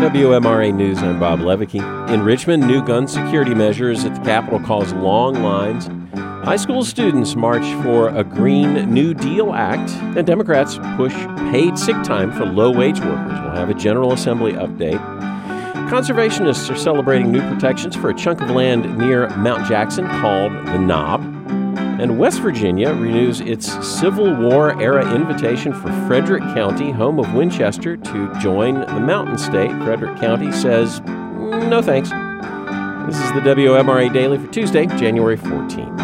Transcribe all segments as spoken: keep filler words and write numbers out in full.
W M R A News, I'm Bob Levicki. In Richmond, new gun security measures at the Capitol cause long lines. High school students march for a Green New Deal Act, and Democrats push paid sick time for low-wage workers. We'll have a General Assembly update. Conservationists are celebrating new protections for a chunk of land near Mount Jackson called the Knob. And West Virginia renews its Civil War-era invitation for Frederick County, home of Winchester, to join the Mountain State. Frederick County says, no thanks. This is the W M R A Daily for Tuesday, January fourteenth.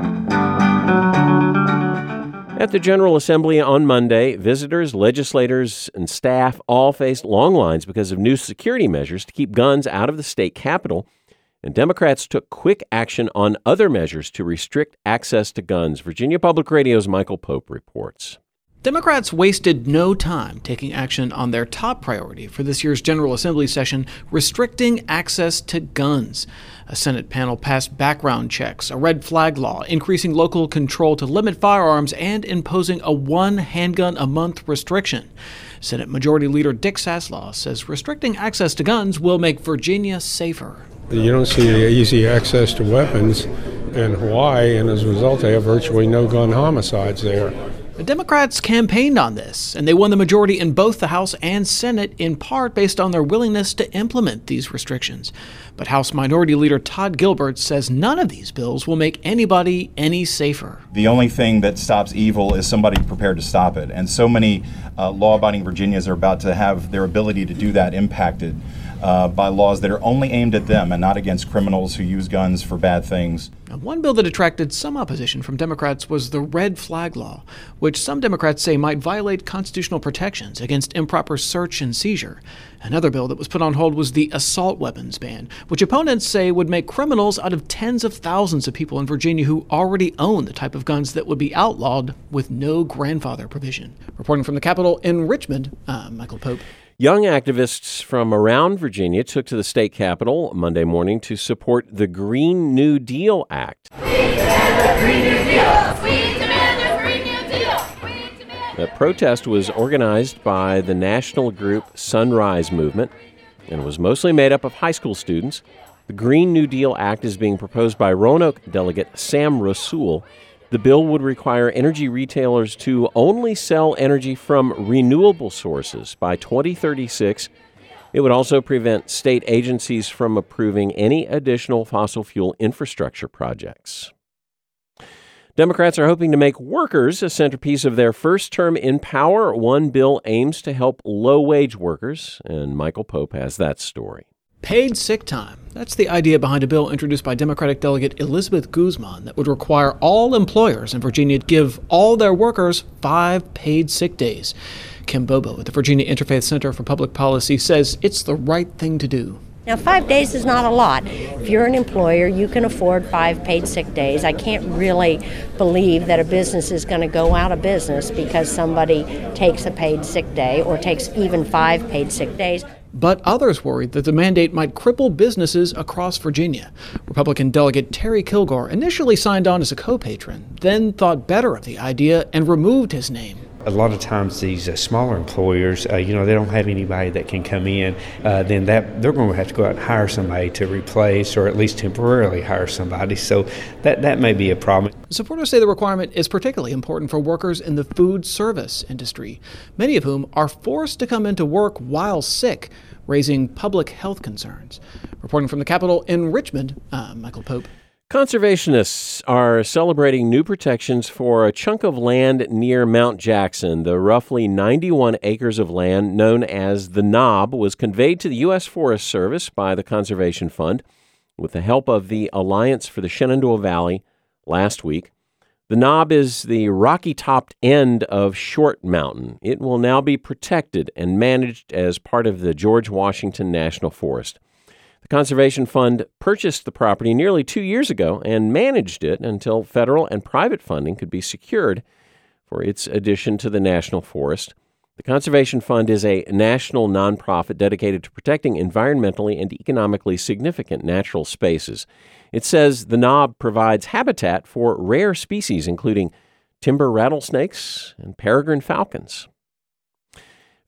At the General Assembly on Monday, visitors, legislators, and staff all faced long lines because of new security measures to keep guns out of the state capitol. And Democrats took quick action on other measures to restrict access to guns. Virginia Public Radio's Michael Pope reports. Democrats wasted no time taking action on their top priority for this year's General Assembly session, restricting access to guns. A Senate panel passed background checks, a red flag law, increasing local control to limit firearms, and imposing a one handgun a month restriction. Senate Majority Leader Dick Saslaw says restricting access to guns will make Virginia safer. You don't see easy access to weapons in Hawaii, and as a result, they have virtually no gun homicides there. The Democrats campaigned on this, and they won the majority in both the House and Senate, in part based on their willingness to implement these restrictions. But House Minority Leader Todd Gilbert says none of these bills will make anybody any safer. The only thing that stops evil is somebody prepared to stop it. And so many uh, law-abiding Virginians are about to have their ability to do that impacted Uh, by laws that are only aimed at them and not against criminals who use guns for bad things. Now, one bill that attracted some opposition from Democrats was the red flag law, which some Democrats say might violate constitutional protections against improper search and seizure. Another bill that was put on hold was the assault weapons ban, which opponents say would make criminals out of tens of thousands of people in Virginia who already own the type of guns that would be outlawed with no grandfather provision. Reporting from the Capitol in Richmond, I'm Michael Pope. Young activists from around Virginia took to the state capitol Monday morning to support the Green New Deal Act. We demand the Green New Deal! We demand the Green New Deal! We demand The protest was organized by the national group Sunrise Movement and was mostly made up of high school students. The Green New Deal Act is being proposed by Roanoke delegate Sam Rasool. The bill would require energy retailers to only sell energy from renewable sources by twenty thirty-six. It would also prevent state agencies from approving any additional fossil fuel infrastructure projects. Democrats are hoping to make workers a centerpiece of their first term in power. One bill aims to help low-wage workers, and Michael Pope has that story. Paid sick time. That's the idea behind a bill introduced by Democratic delegate Elizabeth Guzman that would require all employers in Virginia to give all their workers five paid sick days. Kim Bobo at the Virginia Interfaith Center for Public Policy says it's the right thing to do. Now, five days is not a lot. If you're an employer, you can afford five paid sick days. I can't really believe that a business is going to go out of business because somebody takes a paid sick day or takes even five paid sick days. But others worried that the mandate might cripple businesses across Virginia. Republican delegate Terry Kilgore initially signed on as a co-patron, then thought better of the idea and removed his name. A lot of times these uh, smaller employers, uh, you know, they don't have anybody that can come in. Uh, then that they're going to have to go out and hire somebody to replace or at least temporarily hire somebody. So that, that may be a problem. Supporters say the requirement is particularly important for workers in the food service industry, many of whom are forced to come into work while sick, raising public health concerns. Reporting from the Capitol in Richmond, I'm Michael Pope. Conservationists are celebrating new protections for a chunk of land near Mount Jackson. The roughly ninety-one acres of land known as the Knob was conveyed to the U S Forest Service by the Conservation Fund with the help of the Alliance for the Shenandoah Valley last week. The Knob is the rocky-topped end of Short Mountain. It will now be protected and managed as part of the George Washington National Forest. The Conservation Fund purchased the property nearly two years ago and managed it until federal and private funding could be secured for its addition to the National Forest. The Conservation Fund is a national nonprofit dedicated to protecting environmentally and economically significant natural spaces. It says the Knob provides habitat for rare species, including timber rattlesnakes and peregrine falcons.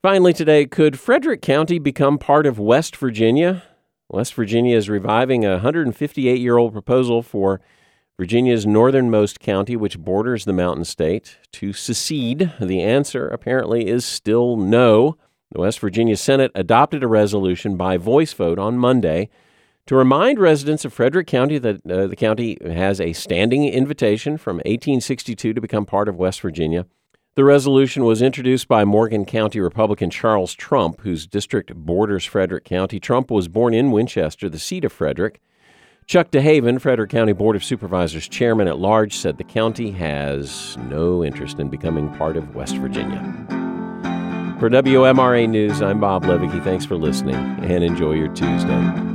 Finally today, could Frederick County become part of West Virginia? West Virginia is reviving a one hundred fifty-eight-year-old proposal for Virginia's northernmost county, which borders the Mountain State, to secede. The answer apparently is still no. The West Virginia Senate adopted a resolution by voice vote on Monday to remind residents of Frederick County that uh, the county has a standing invitation from eighteen sixty-two to become part of West Virginia. The resolution was introduced by Morgan County Republican Charles Trump, whose district borders Frederick County. Trump was born in Winchester, the seat of Frederick. Chuck DeHaven, Frederick County Board of Supervisors chairman at large, said the county has no interest in becoming part of West Virginia. For W M R A News, I'm Bob Levicki. Thanks for listening, and enjoy your Tuesday.